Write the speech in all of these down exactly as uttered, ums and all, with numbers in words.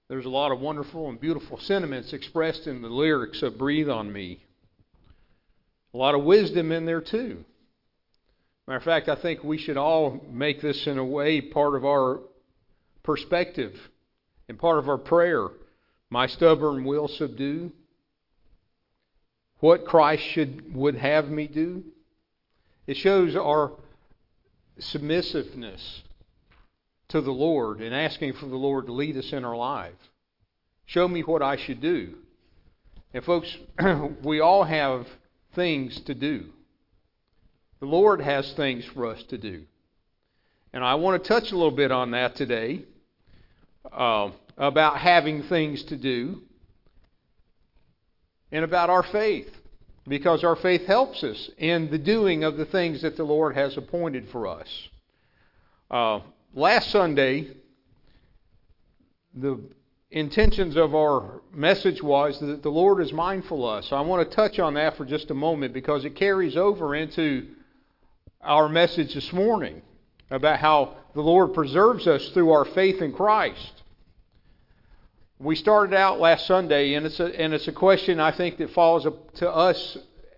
There's a lot of wonderful and beautiful sentiments expressed in the lyrics of Breathe on Me. A lot of wisdom in there too. Matter of fact, I think we should all make this in a way part of our perspective and part of our prayer. My stubborn will subdue. What Christ should would have me do. It shows our submissiveness to the Lord and asking for the Lord to lead us in our life. Show me what I should do. And folks, we all have things to do. The Lord has things for us to do. And I want to touch a little bit on that today, uh, about having things to do and about our faith. Because our faith helps us in the doing of the things that the Lord has appointed for us. Uh, last Sunday, the intentions of our message was that the Lord is mindful of us. So I want to touch on that for just a moment because it carries over into our message this morning about how the Lord preserves us through our faith in Christ. We started out last Sunday, and it's a, and it's a question I think that falls to us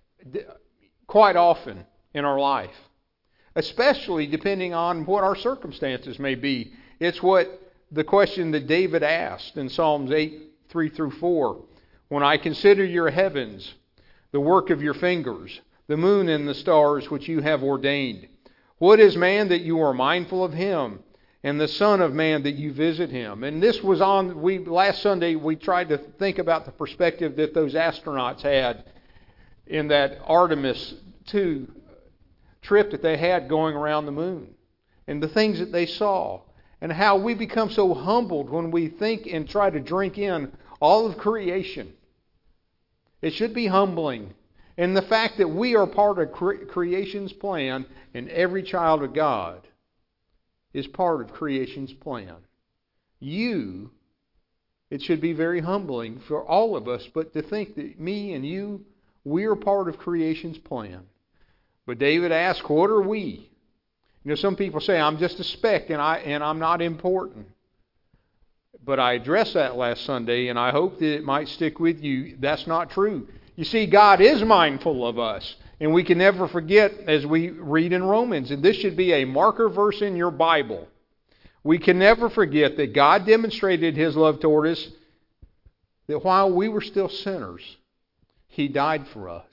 quite often in our life, especially depending on what our circumstances may be. It's what the question that David asked in Psalms eight, three through four. When I consider your heavens, the work of your fingers, the moon and the stars which you have ordained. What is man that you are mindful of him, and the Son of Man that you visit him? And this was on, we last Sunday we tried to think about the perspective that those astronauts had in that Artemis two trip that they had going around the moon. And the things that they saw. And how we become so humbled when we think and try to drink in all of creation. It should be humbling. And the fact that we are part of cre- creation's plan, and every child of God is part of creation's plan. You, it should be very humbling for all of us, but to think that me and you, we are part of creation's plan. But David asked, what are we? You know, some people say, I'm just a speck and, I, and I'm not important. But I addressed that last Sunday, and I hope that it might stick with you. That's not true. You see, God is mindful of us. And we can never forget, as we read in Romans, and this should be a marker verse in your Bible. We can never forget that God demonstrated His love toward us, that while we were still sinners, He died for us.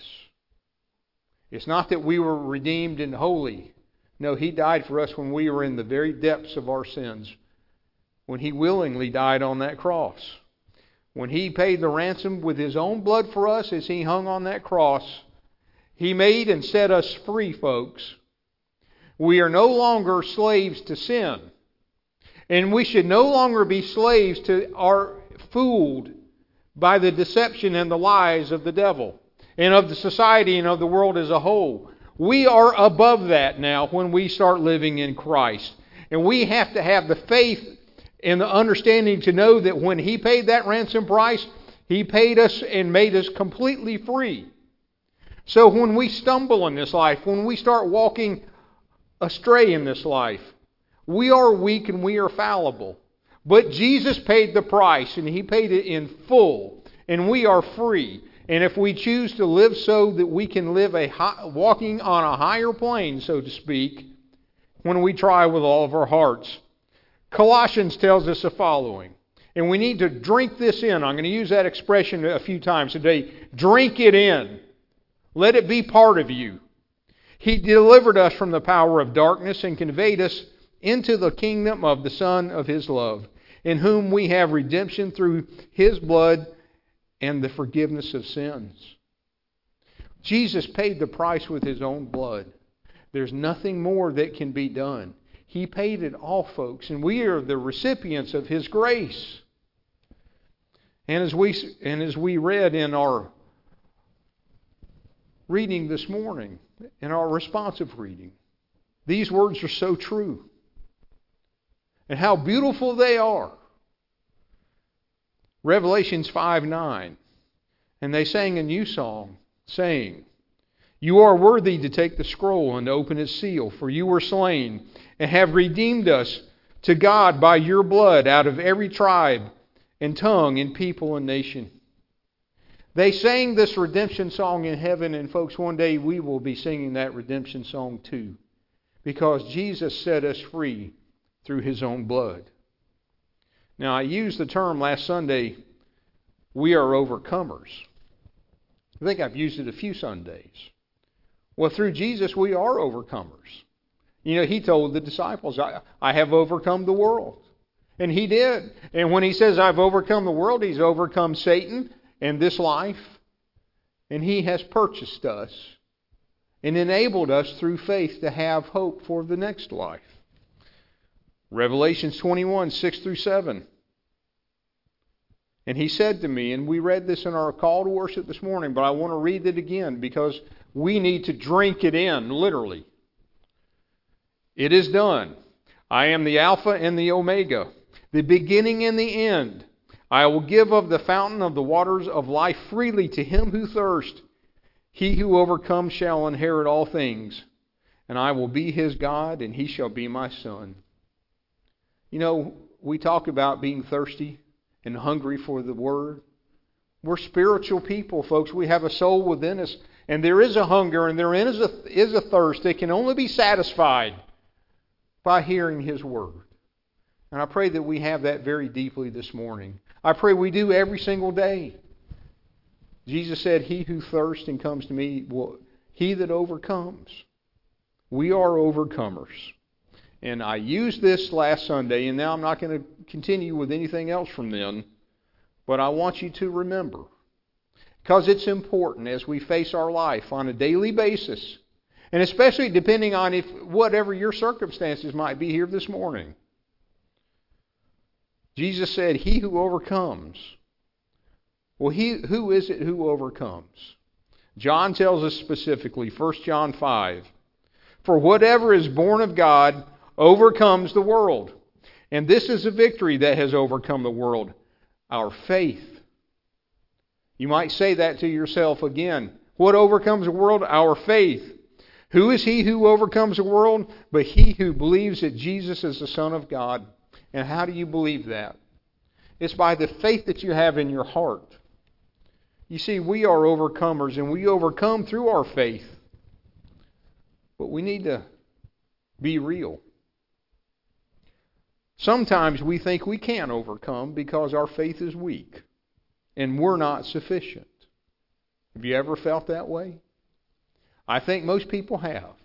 It's not that we were redeemed and holy. No, He died for us when we were in the very depths of our sins, when He willingly died on that cross. When He paid the ransom with His own blood for us as He hung on that cross, He made and set us free, folks. We are no longer slaves to sin. And we should no longer be slaves to our fooled by the deception and the lies of the devil and of the society and of the world as a whole. We are above that now when we start living in Christ. And we have to have the faith and the understanding to know that when He paid that ransom price, He paid us and made us completely free. So when we stumble in this life, when we start walking astray in this life, we are weak and we are fallible. But Jesus paid the price, and He paid it in full, and we are free. And if we choose to live so that we can live a high, walking on a higher plane, so to speak, when we try with all of our hearts. Colossians tells us the following, and we need to drink this in. I'm going to use that expression a few times today. Drink it in. Let it be part of you. He delivered us from the power of darkness and conveyed us into the kingdom of the Son of His love, in whom we have redemption through His blood and the forgiveness of sins. Jesus paid the price with His own blood. There's nothing more that can be done. He paid it all, folks, and we are the recipients of His grace. And as we and as we read in our reading this morning, in our responsive reading, these words are so true. And how beautiful they are. Revelations five nine. And they sang a new song, saying, You are worthy to take the scroll and to open its seal, for you were slain and have redeemed us to God by your blood out of every tribe and tongue and people and nation. They sang this redemption song in heaven, and folks, one day we will be singing that redemption song too, because Jesus set us free through His own blood. Now, I used the term last Sunday, we are overcomers. I think I've used it a few Sundays. Well, through Jesus, we are overcomers. You know, He told the disciples, I, I have overcome the world. And He did. And when He says, I've overcome the world, He's overcome Satan and this life. And He has purchased us and enabled us through faith to have hope for the next life. Revelations twenty-one, six through seven. And He said to me, and we read this in our call to worship this morning, but I want to read it again because we need to drink it in, literally. It is done. I am the Alpha and the Omega, the beginning and the end. I will give of the fountain of the waters of life freely to him who thirsts. He who overcomes shall inherit all things, and I will be his God, and he shall be my son. You know, we talk about being thirsty and hungry for the Word. We're spiritual people, folks. We have a soul within us, and there is a hunger, and there is a, is a thirst that can only be satisfied by hearing His Word. And I pray that we have that very deeply this morning. I pray we do every single day. Jesus said, He who thirsts and comes to me, will, he that overcomes. We are overcomers. And I used this last Sunday, and now I'm not going to continue with anything else from then. But I want you to remember, because it's important as we face our life on a daily basis, and especially depending on if whatever your circumstances might be here this morning. Jesus said, He who overcomes. Well, he, who is it who overcomes? John tells us specifically, First John five, for whatever is born of God overcomes the world. And this is a victory that has overcome the world, our faith. You might say that to yourself again. What overcomes the world? Our faith. Who is he who overcomes the world? But he who believes that Jesus is the Son of God. And how do you believe that? It's by the faith that you have in your heart. You see, we are overcomers, and we overcome through our faith. But we need to be real. Sometimes we think we can't overcome because our faith is weak and we're not sufficient. Have you ever felt that way? I think most people have.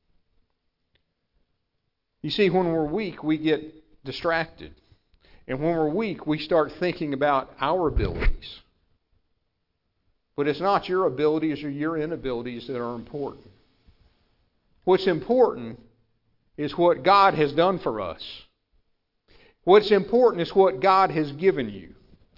You see, when we're weak, we get distracted. And when we're weak, we start thinking about our abilities. But it's not your abilities or your inabilities that are important. What's important is what God has done for us. What's important is what God has given you.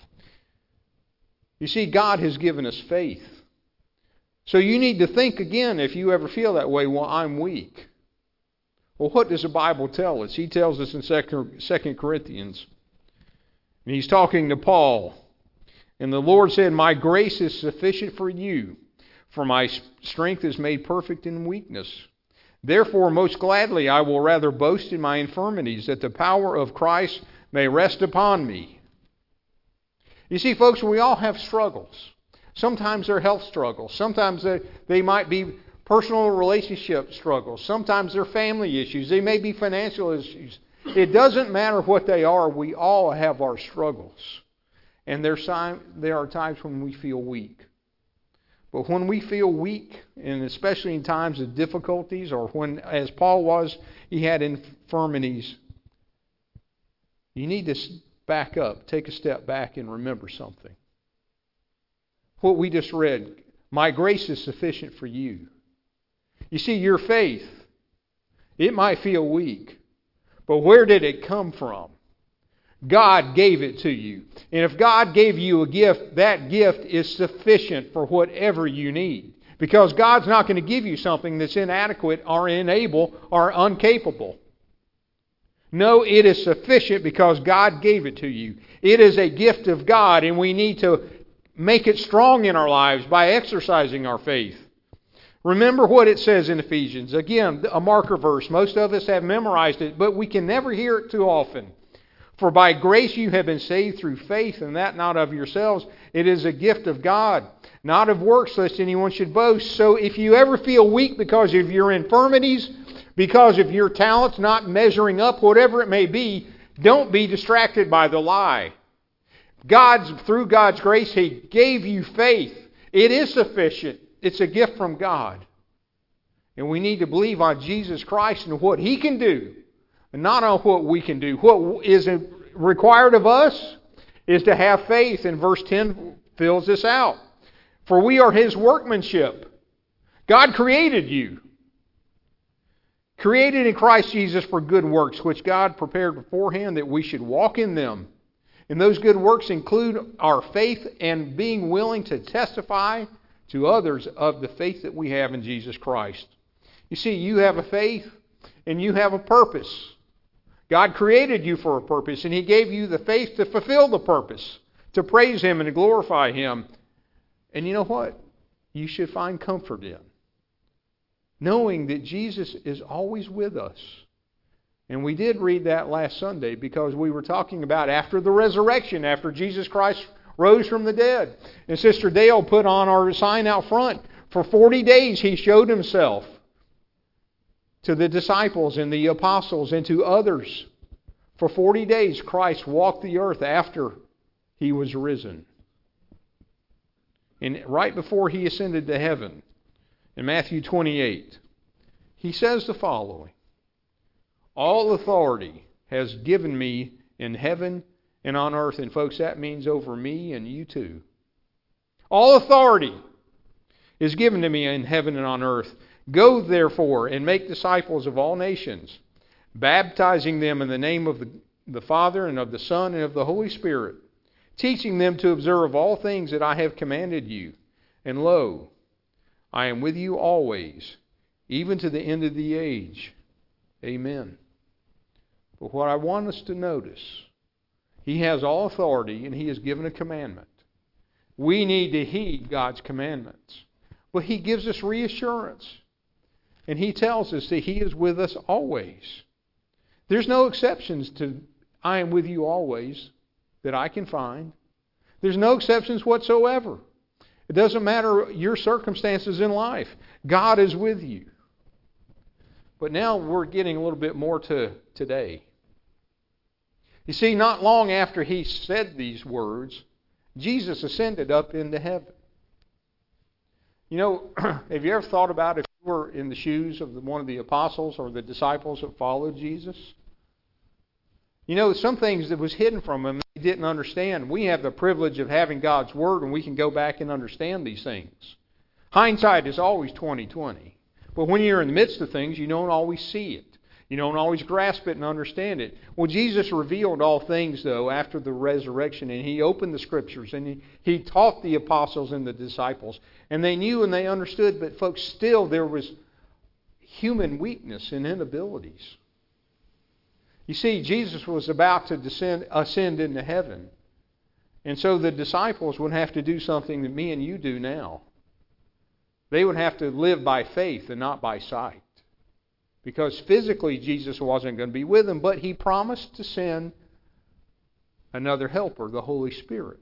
You see, God has given us faith. So you need to think again if you ever feel that way, well, I'm weak. Well, what does the Bible tell us? He tells us in Second Corinthians. And he's talking to Paul. And the Lord said, my grace is sufficient for you, for my strength is made perfect in weakness. Therefore, most gladly, I will rather boast in my infirmities, that the power of Christ may rest upon me. You see, folks, we all have struggles. Sometimes they're health struggles. Sometimes they, they might be personal relationship struggles. Sometimes they're family issues. They may be financial issues. It doesn't matter what they are. We all have our struggles. And there are times when we feel weak. But when we feel weak, and especially in times of difficulties, or when, as Paul was, he had infirmities, you need to back up, take a step back and remember something. What we just read, my grace is sufficient for you. You see, your faith, it might feel weak, but where did it come from? God gave it to you. And if God gave you a gift, that gift is sufficient for whatever you need. Because God's not going to give you something that's inadequate or unable or incapable. No, it is sufficient because God gave it to you. It is a gift of God, and we need to make it strong in our lives by exercising our faith. Remember what it says in Ephesians. Again, a marker verse. Most of us have memorized it, but we can never hear it too often. For by grace you have been saved through faith, and that not of yourselves. It is a gift of God, not of works, lest anyone should boast. So if you ever feel weak because of your infirmities, because of your talents not measuring up, whatever it may be, don't be distracted by the lie. God's, through God's grace, He gave you faith. It is sufficient. It's a gift from God. And we need to believe on Jesus Christ and what He can do, and not on what we can do. What is required of us is to have faith, and verse ten fills this out. For we are His workmanship. God created you. Created in Christ Jesus for good works, which God prepared beforehand that we should walk in them. And those good works include our faith and being willing to testify to others of the faith that we have in Jesus Christ. You see, you have a faith and you have a purpose. God created you for a purpose, and He gave you the faith to fulfill the purpose, to praise Him and to glorify Him. And you know what? You should find comfort in knowing that Jesus is always with us. And we did read that last Sunday because we were talking about after the resurrection, after Jesus Christ rose from the dead. And Sister Dale put on our sign out front, for forty days He showed Himself to the disciples and the apostles and to others. For forty days Christ walked the earth after He was risen. And right before He ascended to heaven, in Matthew twenty-eight, He says the following: all authority has given me in heaven and on earth. And folks, that means over me and you too. All authority is given to me in heaven and on earth. Go therefore and make disciples of all nations, baptizing them in the name of the, the Father and of the Son and of the Holy Spirit, teaching them to observe all things that I have commanded you. And lo, I am with you always, even to the end of the age. Amen. But what I want us to notice, He has all authority and He has given a commandment. We need to heed God's commandments. But He gives us reassurance. And He tells us that He is with us always. There's no exceptions to I am with you always that I can find. There's no exceptions whatsoever. It doesn't matter your circumstances in life. God is with you. But now we're getting a little bit more to today. You see, not long after He said these words, Jesus ascended up into heaven. You know, have you ever thought about if you were in the shoes of the, one of the apostles or the disciples that followed Jesus? You know, some things that was hidden from them they didn't understand. We have the privilege of having God's Word, and we can go back and understand these things. Hindsight is always twenty twenty. But when you're in the midst of things, you don't always see it. You don't always grasp it and understand it. Well, Jesus revealed all things, though, after the resurrection, and He opened the Scriptures, and He, he taught the apostles and the disciples. And they knew and they understood, but folks, still there was human weakness and inabilities. You see, Jesus was about to descend, ascend into heaven. And so the disciples would have to do something that me and you do now. They would have to live by faith and not by sight. Because physically Jesus wasn't going to be with them, but He promised to send another helper, the Holy Spirit.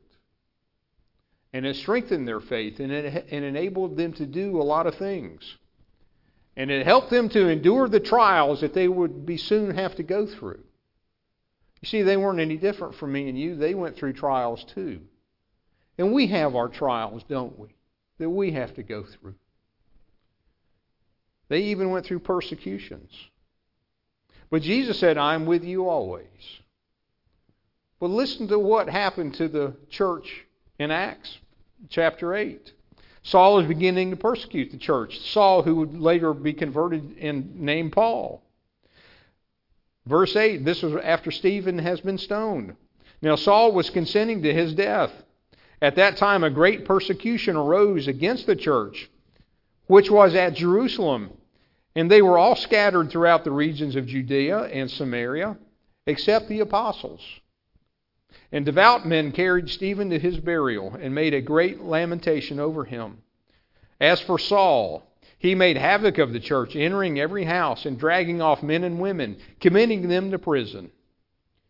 And it strengthened their faith and it and enabled them to do a lot of things. And it helped them to endure the trials that they would be soon have to go through. You see, they weren't any different from me and you. They went through trials too. And we have our trials, don't we? That we have to go through. They even went through persecutions. But Jesus said, I am with you always. But listen to what happened to the church in Acts chapter eight. Saul is beginning to persecute the church. Saul, who would later be converted and named Paul. Verse eight, this was after Stephen has been stoned. Now Saul was consenting to his death. At that time a great persecution arose against the church, which was at Jerusalem. And they were all scattered throughout the regions of Judea and Samaria, except the apostles. And devout men carried Stephen to his burial and made a great lamentation over him. As for Saul, he made havoc of the church, entering every house and dragging off men and women, committing them to prison.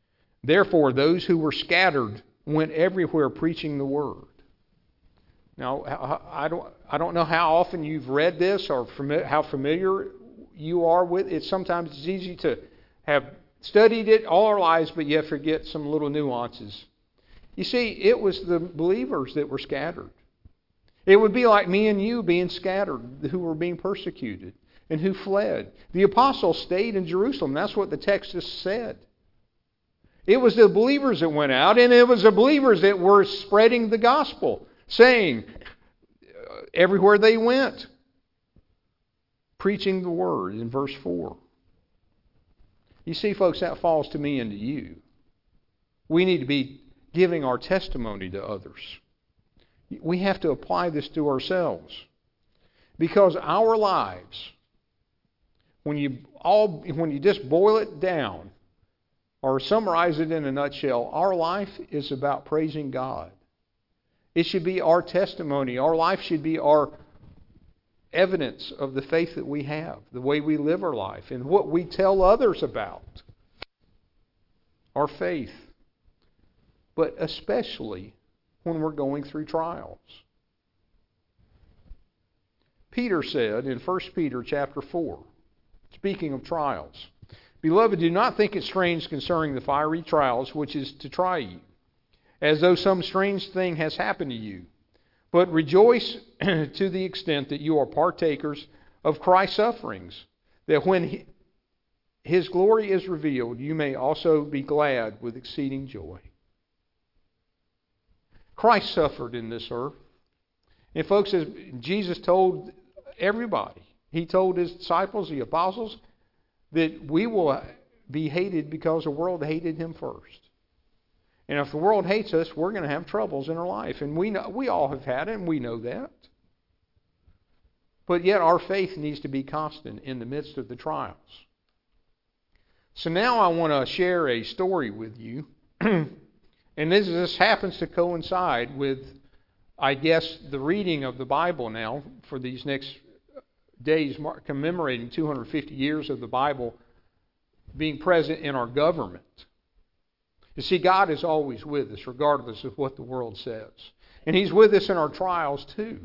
Therefore, those who were scattered went everywhere preaching the word. Now, I don't, I don't know how often you've read this or how familiar you are with it. Sometimes it's easy to have studied it all our lives, but yet forget some little nuances. You see, it was the believers that were scattered. It would be like me and you being scattered, who were being persecuted and who fled. The apostles stayed in Jerusalem. That's what the text just said. It was the believers that went out, and it was the believers that were spreading the gospel, saying everywhere they went, preaching the word in verse four. You see, folks, that falls to me and to you. We need to be giving our testimony to others. We have to apply this to ourselves. Because our lives, when you all when you just boil it down or summarize it in a nutshell, our life is about praising God. It should be our testimony. Our life should be our evidence of the faith that we have, the way we live our life, and what we tell others about our faith. But especially when we're going through trials. Peter said in First Peter chapter four, speaking of trials, "Beloved, do not think it strange concerning the fiery trials which is to try you, as though some strange thing has happened to you. But rejoice to the extent that you are partakers of Christ's sufferings, that when he, His glory is revealed, you may also be glad with exceeding joy." Christ suffered in this earth. And folks, as Jesus told everybody, He told His disciples, the apostles, that we will be hated because the world hated Him first. And if the world hates us, we're going to have troubles in our life. And we know, we all have had it, and we know that. But yet our faith needs to be constant in the midst of the trials. So now I want to share a story with you. And this, this happens to coincide with, I guess, the reading of the Bible now for these next days, commemorating two hundred fifty years of the Bible being present in our government. You see, God is always with us, regardless of what the world says. And He's with us in our trials, too.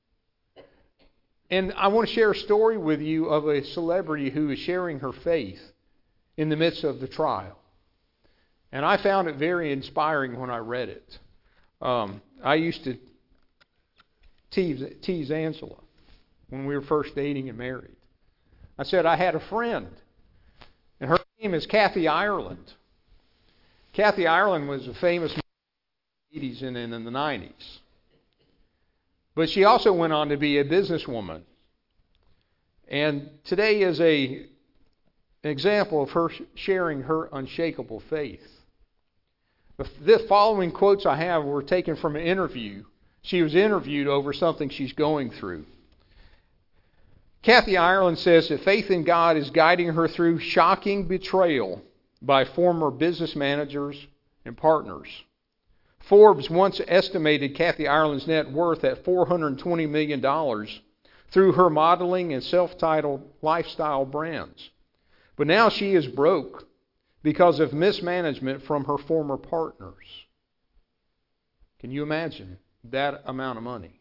And I want to share a story with you of a celebrity who is sharing her faith in the midst of the trial. And I found it very inspiring when I read it. Um, I used to tease, tease Angela when we were first dating and married. I said I had a friend, and her name is Kathy Ireland. Kathy Ireland was a famous in the eighties and in the nineties. But she also went on to be a businesswoman. And today is a, an example of her sharing her unshakable faith. The following quotes I have were taken from an interview. She was interviewed over something she's going through. Kathy Ireland says that faith in God is guiding her through shocking betrayal by former business managers and partners. Forbes once estimated Kathy Ireland's net worth at four hundred twenty million dollars through her modeling and self-titled lifestyle brands. But now she is broke because of mismanagement from her former partners. Can you imagine that amount of money?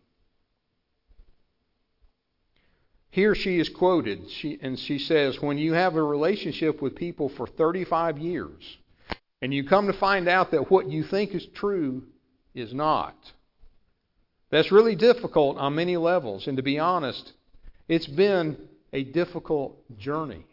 Here she is quoted, she, and she says, "When you have a relationship with people for thirty-five years, and you come to find out that what you think is true is not, that's really difficult on many levels. And to be honest, it's been a difficult journey.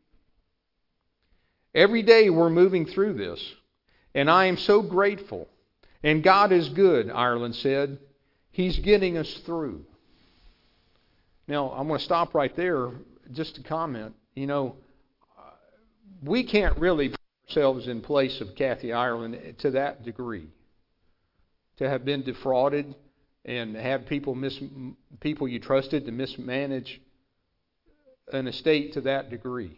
Every day we're moving through this, and I am so grateful. And God is good," Ireland said. "He's getting us through." Now, I'm going to stop right there just to comment. You know, we can't really put ourselves in place of Kathy Ireland to that degree. To have been defrauded and have people mis- people you trusted to mismanage an estate to that degree.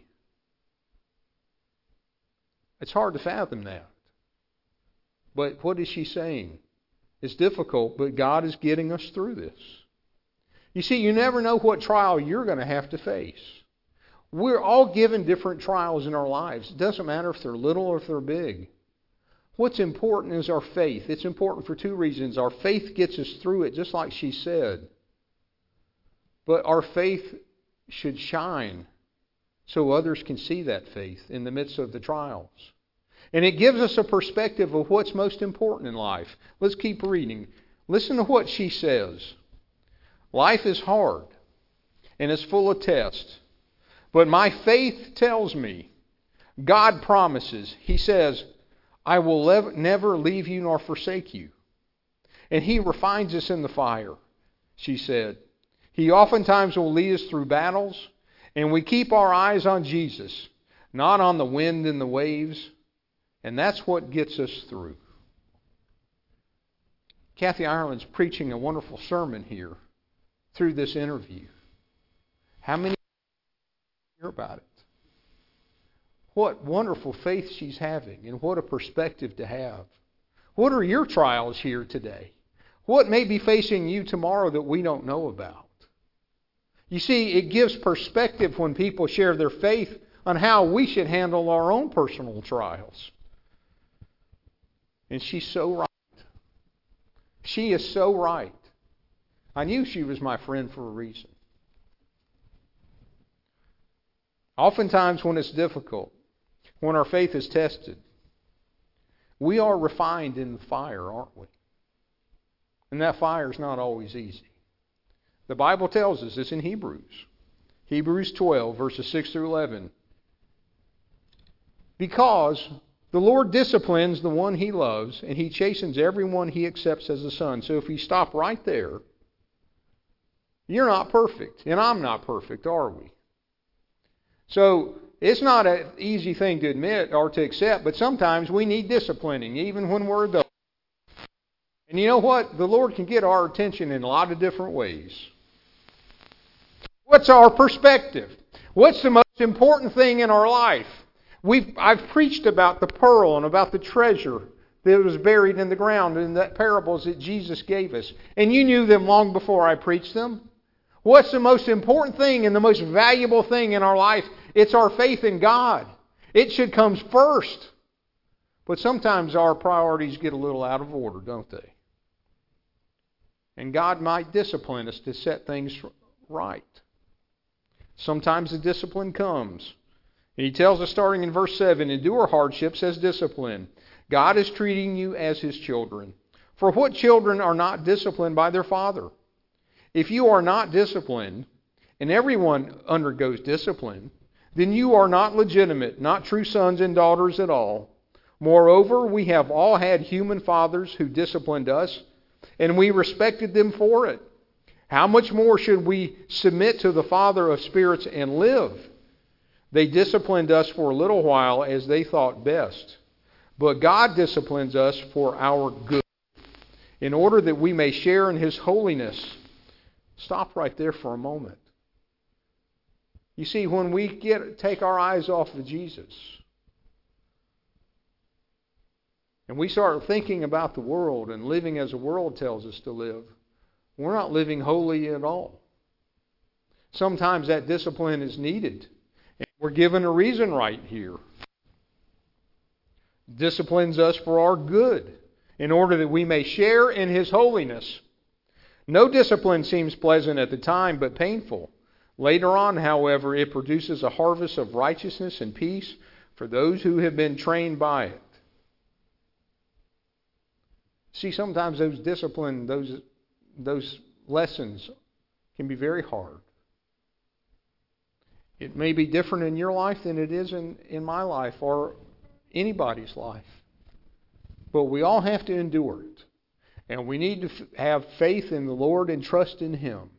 It's hard to fathom that. But what is she saying? It's difficult, but God is getting us through this. You see, you never know what trial you're going to have to face. We're all given different trials in our lives. It doesn't matter if they're little or if they're big. What's important is our faith. It's important for two reasons. Our faith gets us through it, just like she said. But our faith should shine so others can see that faith in the midst of the trials. And it gives us a perspective of what's most important in life. Let's keep reading. Listen to what she says. Life is hard and it's full of tests. But my faith tells me, God promises, He says, I will lev- never leave you nor forsake you. And He refines us in the fire, she said. He oftentimes will lead us through battles, and we keep our eyes on Jesus, not on the wind and the waves, and that's what gets us through. Kathy Ireland's preaching a wonderful sermon here through this interview. How many hear about it? What wonderful faith she's having, and what a perspective to have. What are your trials here today? What may be facing you tomorrow that we don't know about? You see, it gives perspective when people share their faith on how we should handle our own personal trials. And she's so right. She is so right. I knew she was my friend for a reason. Oftentimes when it's difficult, when our faith is tested, we are refined in the fire, aren't we? And that fire is not always easy. The Bible tells us this in Hebrews. Hebrews twelve, verses six through eleven. Because the Lord disciplines the one He loves, and He chastens everyone He accepts as a son. So if you stop right there, you're not perfect, and I'm not perfect, are we? So it's not an easy thing to admit or to accept, but sometimes we need disciplining, even when we're adults. And you know what? The Lord can get our attention in a lot of different ways. What's our perspective? What's the most important thing in our life? We've, I've preached about the pearl and about the treasure that was buried in the ground in the parables that Jesus gave us. And you knew them long before I preached them. What's the most important thing and the most valuable thing in our life? It's our faith in God. It should come first. But sometimes our priorities get a little out of order, don't they? And God might discipline us to set things right. Sometimes the discipline comes. And He tells us starting in verse seven, endure hardships as discipline. God is treating you as His children. For what children are not disciplined by their father? If you are not disciplined, and everyone undergoes discipline, then you are not legitimate, not true sons and daughters at all. Moreover, we have all had human fathers who disciplined us, and we respected them for it. How much more should we submit to the Father of spirits and live? They disciplined us for a little while as they thought best. But God disciplines us for our good, in order that we may share in His holiness. Stop right there for a moment. You see, when we get take our eyes off of Jesus, and we start thinking about the world and living as the world tells us to live, we're not living holy at all. Sometimes that discipline is needed. And we're given a reason right here. Disciplines us for our good, in order that we may share in His holiness. No discipline seems pleasant at the time, but painful. Later on, however, it produces a harvest of righteousness and peace for those who have been trained by it. See, sometimes those discipline, those, those lessons can be very hard. It may be different in your life than it is in, in my life or anybody's life. But we all have to endure it. And we need to f- have faith in the Lord and trust in Him.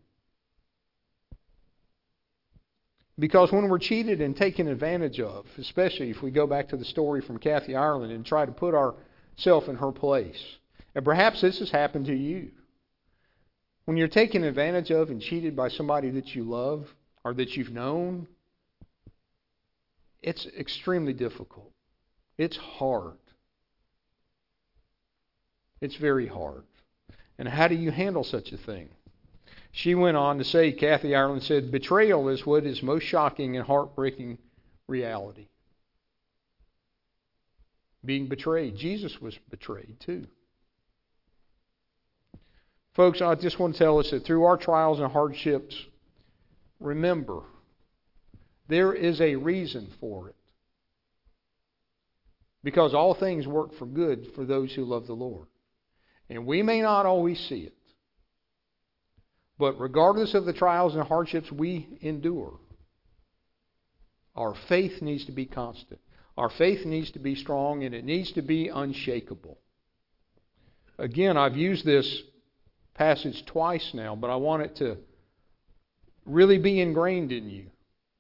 Because when we're cheated and taken advantage of, especially if we go back to the story from Kathy Ireland and try to put ourselves in her place, and perhaps this has happened to you. When you're taken advantage of and cheated by somebody that you love or that you've known, it's extremely difficult. It's hard. It's very hard. And how do you handle such a thing? She went on to say, Kathy Ireland said, betrayal is what is most shocking and heartbreaking reality. being betrayed. Jesus was betrayed too. Folks, I just want to tell us that through our trials and hardships, remember, there is a reason for it. Because all things work for good for those who love the Lord. And we may not always see it. But regardless of the trials and hardships we endure, our faith needs to be constant. Our faith needs to be strong, and it needs to be unshakable. Again, I've used this passage twice now, but I want it to really be ingrained in you.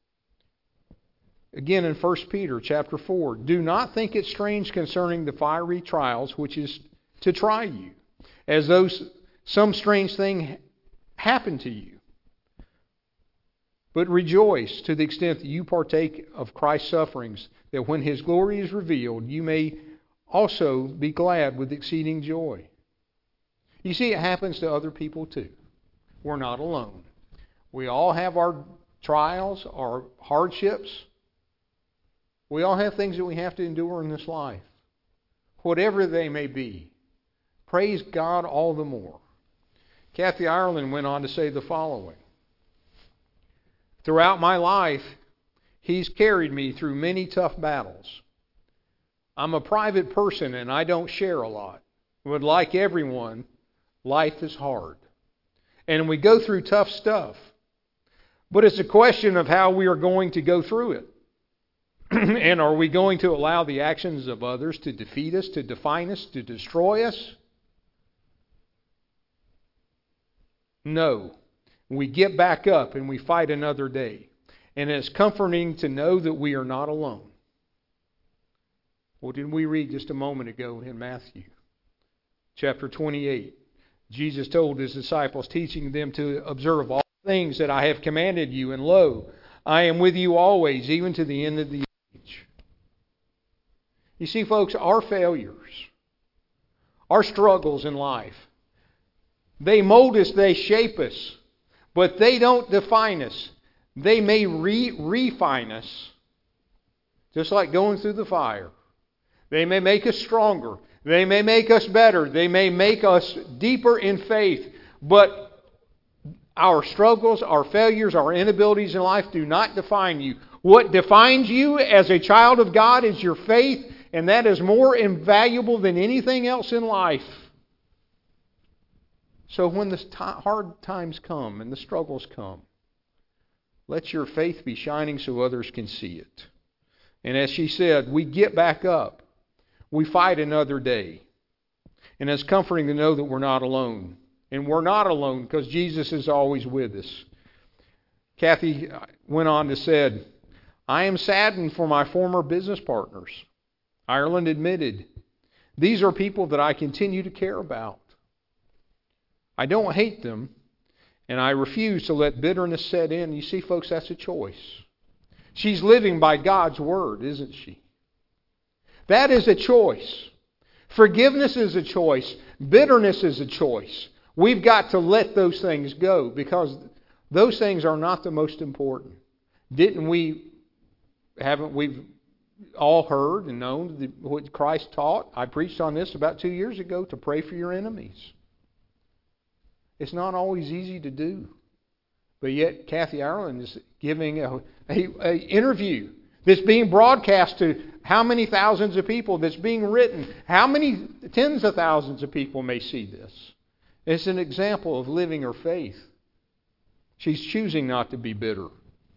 Again, in First Peter chapter four, do not think it strange concerning the fiery trials which is to try you, as though some strange thing happened to you. But rejoice to the extent that you partake of Christ's sufferings, that when His glory is revealed, you may also be glad with exceeding joy. You see, it happens to other people too. We're not alone. We all have our trials, our hardships. We all have things that we have to endure in this life. Whatever they may be. Praise God all the more. Kathy Ireland went on to say the following. Throughout my life, He's carried me through many tough battles. I'm a private person and I don't share a lot. But like everyone, life is hard. And we go through tough stuff. But it's a question of how we are going to go through it. And are we going to allow the actions of others to defeat us, to define us, to destroy us? No. We get back up and we fight another day. And it's comforting to know that we are not alone. What did we read just a moment ago in Matthew? Chapter twenty-eight. Jesus told His disciples, teaching them to observe all things that I have commanded you. And lo, I am with you always, even to the end of the age. You see, folks, our failures, our struggles in life, they mold us, they shape us, but they don't define us. They may re- refine us, just like going through the fire. They may make us stronger. They may make us better. They may make us deeper in faith. But our struggles, our failures, our inabilities in life do not define you. What defines you as a child of God is your faith, and that is more invaluable than anything else in life. So when the t- hard times come and the struggles come, let your faith be shining so others can see it. And as she said, we get back up. We fight another day. And it's comforting to know that we're not alone. And we're not alone because Jesus is always with us. Kathy went on to say, I am saddened for my former business partners. Ireland admitted, these are people that I continue to care about. I don't hate them, and I refuse to let bitterness set in. You see, folks, that's a choice. She's living by God's Word, isn't she? That is a choice. Forgiveness is a choice. Bitterness is a choice. We've got to let those things go because those things are not the most important. Didn't we, haven't we all heard and known what Christ taught? I preached on this about two years ago, to pray for your enemies. It's not always easy to do. But yet Kathy Ireland is giving a, a, a interview that's being broadcast to how many thousands of people, that's being written. How many tens of thousands of people may see this? It's an example of living her faith. She's choosing not to be bitter.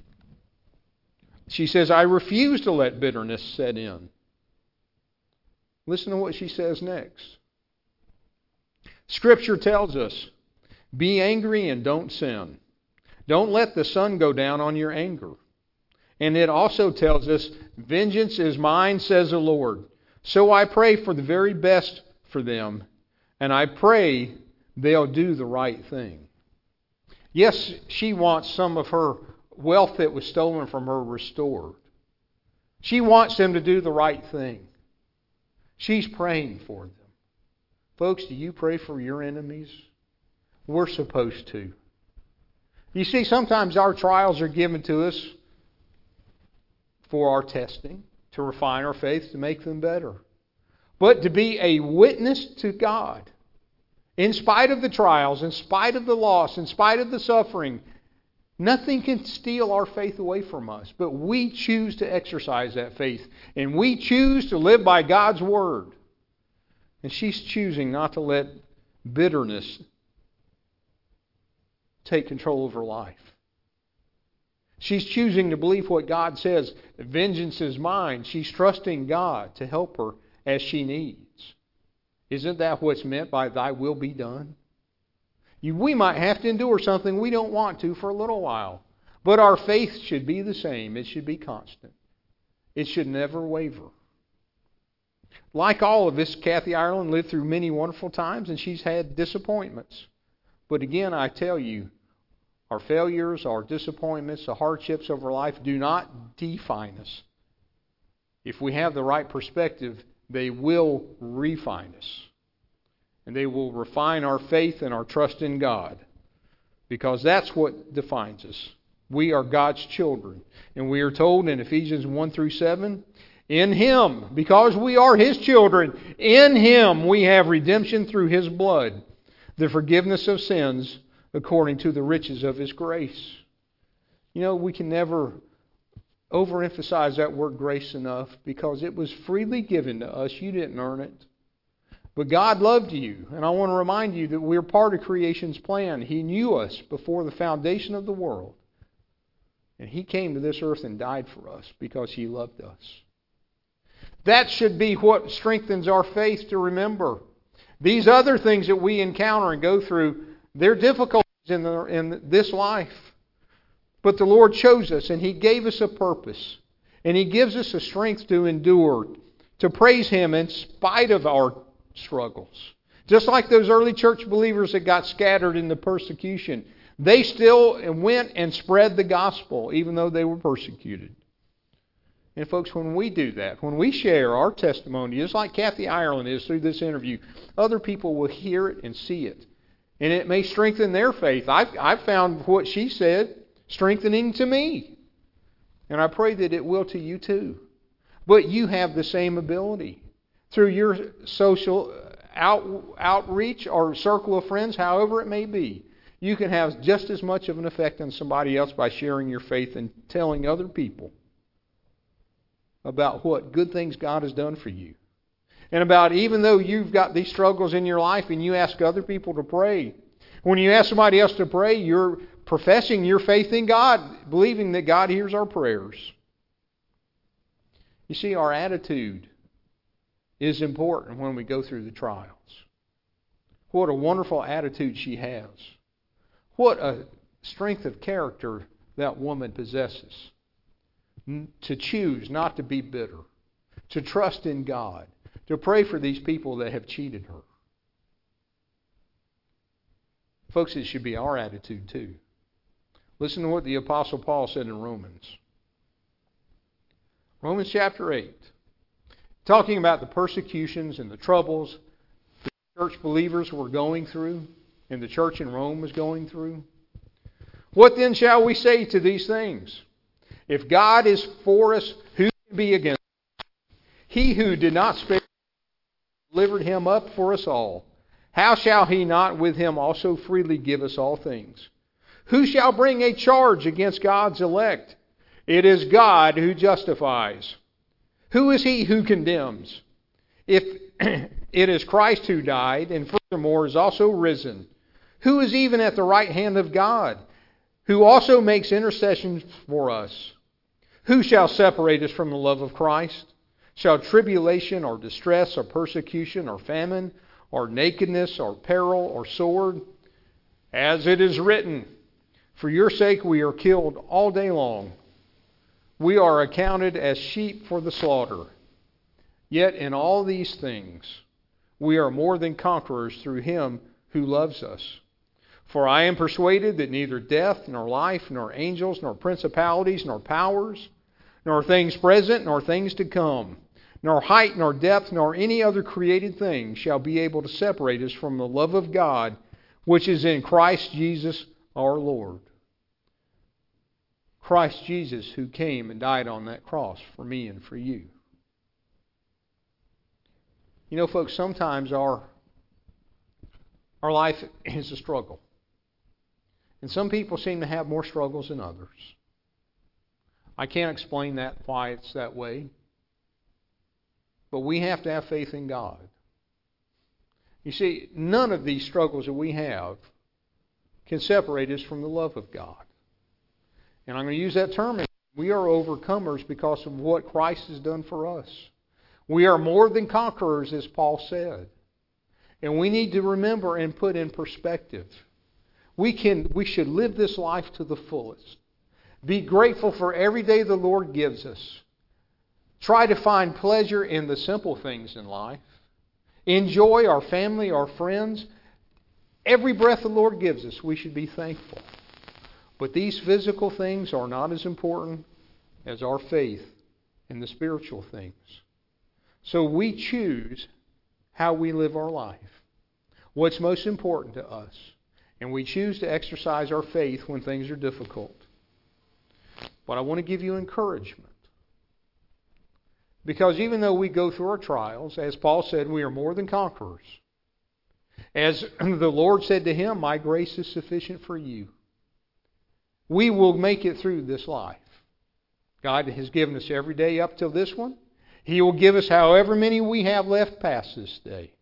She says, I refuse to let bitterness set in. Listen to what she says next. Scripture tells us, be angry and don't sin. Don't let the sun go down on your anger. And it also tells us, vengeance is mine, says the Lord. So I pray for the very best for them, and I pray they'll do the right thing. Yes, she wants some of her wealth that was stolen from her restored. She wants them to do the right thing. She's praying for them. Folks, do you pray for your enemies? We're supposed to. You see, sometimes our trials are given to us for our testing, to refine our faith, to make them better. but to be a witness to God. In spite of the trials, in spite of the loss, in spite of the suffering, nothing can steal our faith away from us. But we choose to exercise that faith. And we choose to live by God's Word. And she's choosing not to let bitterness take control of her life. She's choosing to believe what God says. Vengeance is mine. She's trusting God to help her as she needs. Isn't that what's meant by thy will be done? You, we might have to endure something we don't want to for a little while. But our faith should be the same. It should be constant. It should never waver. Like all of us, Kathy Ireland lived through many wonderful times, and she's had disappointments. But again, I tell you, our failures, our disappointments, the hardships of our life do not define us. If we have the right perspective, they will refine us. And they will refine our faith and our trust in God. Because that's what defines us. We are God's children. And we are told in Ephesians one through seven, in Him, because we are His children, in Him we have redemption through His blood, the forgiveness of sins according to the riches of His grace. You know, we can never overemphasize that word grace enough, because it was freely given to us. You didn't earn it. But God loved you. And I want to remind you that we're part of creation's plan. He knew us before the foundation of the world. And He came to this earth and died for us because He loved us. That should be what strengthens our faith to remember. These other things that we encounter and go through, they're difficulties in, the, in this life. But the Lord chose us, and He gave us a purpose. And He gives us the strength to endure, to praise Him in spite of our struggles. Just like those early church believers that got scattered in the persecution. They still went and spread the gospel, even though they were persecuted. And folks, when we do that, when we share our testimony, just like Kathy Ireland is through this interview, other people will hear it and see it. And it may strengthen their faith. I've, I've found what she said strengthening to me. And I pray that it will to you too. But you have the same ability. Through your social out, outreach or circle of friends, however it may be, you can have just as much of an effect on somebody else by sharing your faith and telling other people about what good things God has done for you. And about, even though you've got these struggles in your life and you ask other people to pray, when you ask somebody else to pray, you're professing your faith in God, believing that God hears our prayers. You see, our attitude is important when we go through the trials. What a wonderful attitude she has. What a strength of character that woman possesses. To choose not to be bitter. To trust in God. To pray for these people that have cheated her. Folks, it should be our attitude too. Listen to what the Apostle Paul said in Romans. Romans chapter eight. Talking about the persecutions and the troubles the church believers were going through and the church in Rome was going through. What then shall we say to these things? If God is for us, who can be against us? He who did not spare delivered Him up for us all. How shall He not with Him also freely give us all things? Who shall bring a charge against God's elect? It is God who justifies. Who is He who condemns? If it is Christ who died, and furthermore is also risen, who is even at the right hand of God, who also makes intercession for us? Who shall separate us from the love of Christ? Shall tribulation or distress or persecution or famine or nakedness or peril or sword? As it is written, for your sake we are killed all day long. We are accounted as sheep for the slaughter. Yet in all these things we are more than conquerors through Him who loves us. For I am persuaded that neither death, nor life, nor angels, nor principalities, nor powers, nor things present, nor things to come, nor height, nor depth, nor any other created thing shall be able to separate us from the love of God, which is in Christ Jesus our Lord. Christ Jesus who came and died on that cross for me and for you. You know, folks, sometimes our our life is a struggle. And some people seem to have more struggles than others. I can't explain that, why it's that way. But we have to have faith in God. You see, none of these struggles that we have can separate us from the love of God. And I'm going to use that term. We are overcomers because of what Christ has done for us. We are more than conquerors, as Paul said. And we need to remember and put in perspective. We can, we should live this life to the fullest. Be grateful for every day the Lord gives us. Try to find pleasure in the simple things in life. Enjoy our family, our friends. Every breath the Lord gives us, we should be thankful. But these physical things are not as important as our faith in the spiritual things. So we choose how we live our life. What's most important to us. And we choose to exercise our faith when things are difficult. But I want to give you encouragement. Because even though we go through our trials, as Paul said, we are more than conquerors. As the Lord said to him, my grace is sufficient for you. We will make it through this life. God has given us every day up till this one. He will give us however many we have left past this day.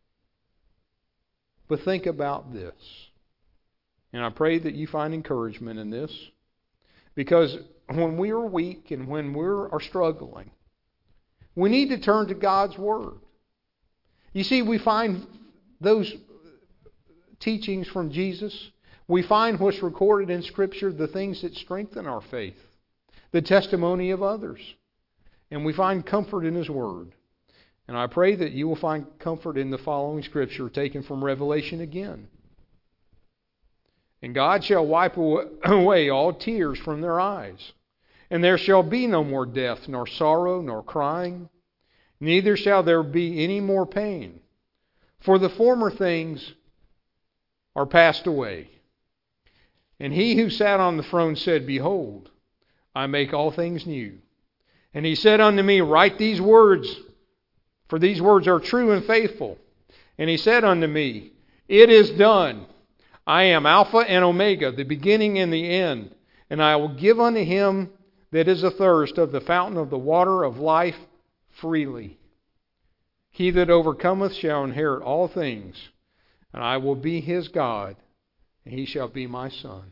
But think about this. And I pray that you find encouragement in this. Because when we are weak and when we are struggling, we need to turn to God's Word. You see, we find those teachings from Jesus. We find what's recorded in Scripture, the things that strengthen our faith, the testimony of others. And we find comfort in His Word. And I pray that you will find comfort in the following Scripture taken from Revelation again. And God shall wipe away all tears from their eyes. And there shall be no more death, nor sorrow, nor crying. Neither shall there be any more pain. For the former things are passed away. And he who sat on the throne said, behold, I make all things new. And he said unto me, write these words, for these words are true and faithful. And he said unto me, it is done. I am Alpha and Omega, the beginning and the end. And I will give unto him that is athirst of the fountain of the water of life freely. He that overcometh shall inherit all things, and I will be his God, and he shall be my son.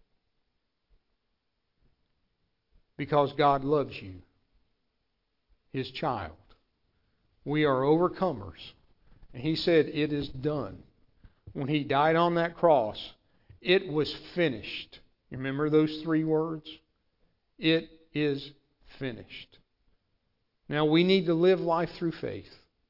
Because God loves you, his child. We are overcomers. And he said, it is done. When he died on that cross, it was finished. You remember those three words? It is finished. Now we need to live life through faith.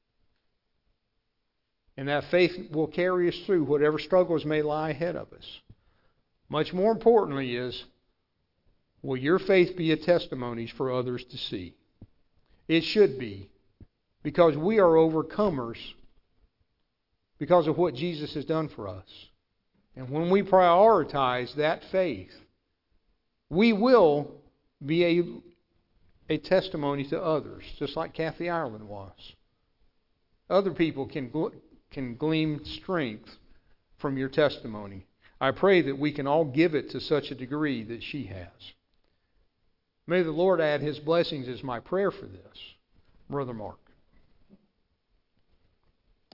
And that faith will carry us through whatever struggles may lie ahead of us. Much more importantly is, will your faith be a testimony for others to see? It should be. Because we are overcomers because of what Jesus has done for us. And when we prioritize that faith, we will be a, a testimony to others, just like Kathy Ireland was. Other people can, can glean strength from your testimony. I pray that we can all give it to such a degree that she has. May the Lord add His blessings is my prayer for this. Brother Mark.